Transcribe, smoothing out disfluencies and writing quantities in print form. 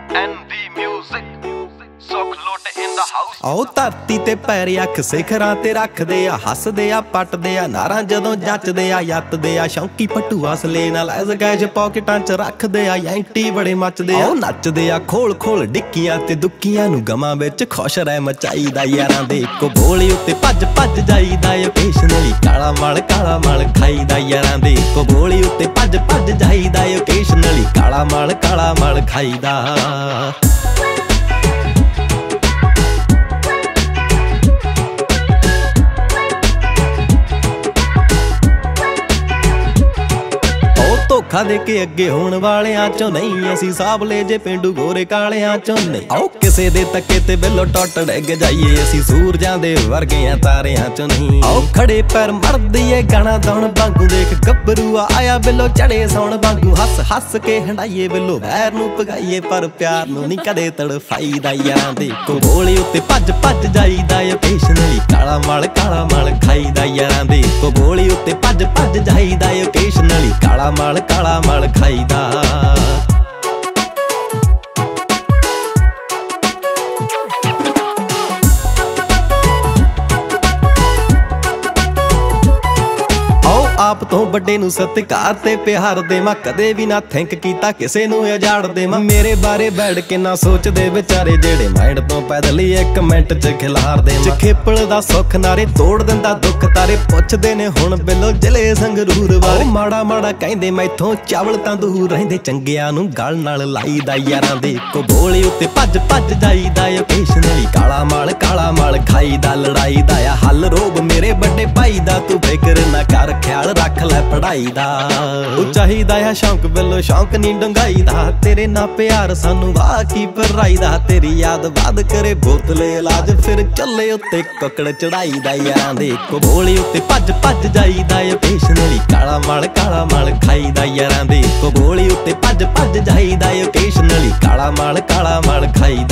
NV Music, ਸੁੱਖ ਲੋਟ in the house। ਆਓ ਧਰਤੀ ਤੇ ਪੈਰ ਅੱਖ ਸਿਖਰਾਂ ਤੇ ਰੱਖਦੇ ਆ, ਹੱਸਦੇ ਆ ਪੱਟਦੇ ਆ ਨਾਰਾਂ ਜਦੋਂ ਜੱਚਦੇ ਆ, ਯੱਤਦੇ ਆ ਸ਼ੌਂਕੀ ਪੱਟੂ ਅਸਲੇ ਨਾਲ ਐਸ ਗੈਜ ਪਾਕਟਾਂ 'ਚ ਰੱਖਦੇ ਆ, ਯੈਂਟੀ ਬੜੇ ਮੱਚਦੇ ਆ ਨੱਚਦੇ ਆ ਖੋਲ ਖੋਲ ਡਿੱਕੀਆਂ ਤੇ ਦੁੱਕੀਆਂ ਨੂੰ ਗਮਾਂ ਵਿੱਚ ਖੁਸ਼ ਰਹਿ ਮਚਾਈਦਾ ਯਾਰਾਂ ਦੇ ਇੱਕੋ ਬੋਲੀ ਉੱਤੇ ਭੱਜ ਭੱਜ ਜਾਈਦਾ ਓਕੇਸ਼ਨਲੀ ਕਾਲਾ ਮਲ ਖਾਈਦਾ ਯਾਰਾਂ ਦੇ ਇੱਕੋ ਬੋਲੀ ਉੱਤੇ ਭੱਜ ਭੱਜ ਜਾਈਦਾ ਓਕੇਸ਼ਨਲੀ ਕਾਲਾ ਮਲ ਖਾਈਦਾ। ਧੋਖਾ ਦੇ ਕੇ ਅੱਗੇ ਹੋਣ ਵਾਲਿਆਂ ਚੋਂ ਨਹੀਂ ਅਸੀਂ, ਸਾਬਲੇ ਜੇ ਪਿੰਡੂ ਗੋਰੇ ਕਾਲਿਆਂ ਚੋਂ ਨਹੀਂ। ਆਓ ਕਿਸੇ ਦੇ ਤੱਕੇ ਤੇ ਬਿੱਲੋ ਟੁੱਟ ਡਿੱਗ ਜਾਈਏ, ਅਸੀਂ ਸੂਰਜਾਂ ਦੇ ਵਰਗਿਆਂ ਤਾਰਿਆਂ ਚੋਂ ਨਹੀਂ। ਆਓ ਖੜੇ ਪੈਰ ਮਰਦੀ ਏ ਗਾਣਾ ਦੌਣ ਵਾਂਗੂ, ਦੇਖ ਗੱਭਰੂ ਆਇਆ ਬਿੱਲੋ ਚੜੇ ਸੌਣ ਵਾਂਗੂ, ਹੱਸ ਹੱਸ ਕੇ ਹੰਡਾਈਏ ਬਿੱਲੋ ਵੈਰ ਨੂੰ ਭਗਾਈਏ, ਪਰ ਪਿਆਰ ਨੂੰ ਨਹੀਂ ਕਦੇ ਤੜਫਾਈਦਾ ਯਾਰਾਂ ਦੇ ਕੋਲੀ ਉੱਤੇ ਭੱਜ ਭੱਜ ਜਾਈਦਾ ਓਕੇਸ਼ਨਲੀ ਕਾਲਾ ਮਲ ਖਾਈਦਾ ਯਾਰਾਂ ਦੇ ਕੋਲੀ ਉੱਤੇ ਭੱਜ ਭੱਜ ਜਾਈਦਾ ਓਕੇਸ਼ਨਲੀ ਕਾਲਾ ਮਲ ਖਾਈਦਾ। ਆਪ ਤੋਂ ਵੱਡੇ ਨੂੰ ਸਤਿਕਾਰ ਤੇ ਪਿਆਰ ਦੇਵਾਂ, ਕਦੇ ਵੀ ਨਾ ਥਿੰਕ ਕੀਤਾ ਕਿਸੇ ਨੂੰ ਉਜਾੜ ਦੇਵਾਂ। ਮੇਰੇ ਬਾਰੇ ਬੈਠ ਕੇ ਨਾ ਸੋਚਦੇ ਵਿਚਾਰੇ ਜਿਹੜੇ ਮਾਈਂਡ ਤੋਂ ਪੈਦਲ ਹੀ ਇੱਕ ਮਿੰਟ 'ਚ ਖਿਲਾਰ ਦੇਵਾਂ। ਖੇਪਲ ਦਾ ਸੁੱਖ ਨਾਰੇ ਤੋੜ ਦਿੰਦਾ ਦੁੱਖ ਤਾਰੇ, ਪੁੱਛਦੇ ਨੇ ਹੁਣ ਬਿੱਲੋ ਜ਼ਿਲ੍ਹੇ ਸੰਗਰੂਰ ਬਾਰੇ। ਮਾੜਾ ਮਾੜਾ ਕਹਿੰਦੇ ਮੈਥੋਂ ਚਾਵਲ ਤਾਂ ਦੂਰ ਰਹਿੰਦੇ, ਚੰਗਿਆਂ ਨੂੰ ਗਲ ਨਾਲ ਲਾਈਦਾ ਯਾਰਾਂ ਦੇ ਇੱਕੋ ਬੋਲੀ ਉੱਤੇ ਭੱਜ ਭੱਜ ਜਾਈਦਾ ਓਕੇਸ਼ਨਲੀ ਕਾਲਾ ਮਲ ਖਾਈਦਾ। ਲੜਾਈ ਦਾ ਆ ਹੱਲ ਰੋਬ ਮੇਰੇ ਵੱਡੇ ਭਾਈ ਦਾ, ਤੂੰ ਫਿਕਰ ਨਾ ਕਰ ਖਿਆਲ ਰੱਖ ਲੈ ਪੜਾਈ ਦਾ। ਉਹ ਚਾਹੀਦਾ ਆ ਸ਼ੌਂਕ ਬਿੱਲੋ ਸ਼ੌਂਕ ਨਹੀਂ ਡੰਗਾਈ ਦਾ, ਤੇਰੇ ਨਾਲ ਪਿਆਰ ਸਾਨੂੰ ਵਾਹ ਕੀ ਪਰਾਈ ਦਾ। ਤੇਰੀ ਯਾਦ ਬਾਦ ਕਰੇ ਬੋਤਲੇ ਇਲਾਜ, ਫਿਰ ਚੱਲੇ ਉੱਤੇ ਕੁੱਕੜ ਚੜਾਈ ਦਾ ਯਾਰਾਂ ਦੇ ਇੱਕੋ ਬੋਲੀ ਉੱਤੇ ਭੱਜ ਭੱਜ ਜਾਈਦਾ ਓਕੇਸ਼ਨਲੀ ਕਾਲਾ ਮਲ ਖਾਈਦਾ ਯਾਰਾਂ ਦੇ ਇੱਕੋ ਬੋਲੀ ਉੱਤੇ ਭੱਜ ਭੱਜ ਜਾਈਦਾ ਓਕੇਸ਼ਨਲੀ ਕਾਲਾ ਮਲ ਖਾਈਦਾ।